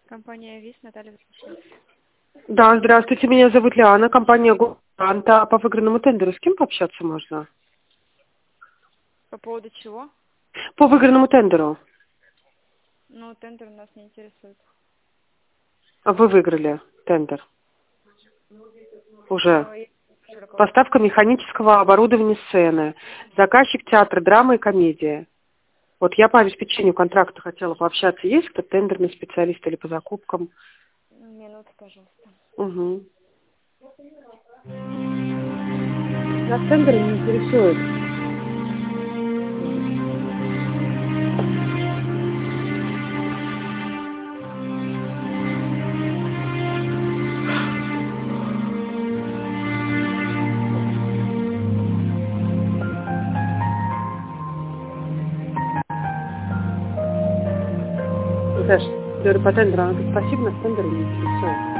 Компания ВИС, Наталья Васильевна. Да, здравствуйте, меня зовут Лиана, компания Гуанта. По выигранному тендеру с кем пообщаться можно? По поводу чего? По выигранному тендеру. Ну, тендер нас не интересует. Вы выиграли тендер уже. Я скажу, какого. Поставка механического оборудования сцены. Заказчик театра, драма и комедия. Вот я по обеспечению контракта хотела пообщаться. Есть кто тендерный специалист или по закупкам? Минуту, пожалуйста. Угу. Нас тендеры не интересует. Саш, говорю, по тендеру, она говорит, спасибо, нас тендеры не интересует.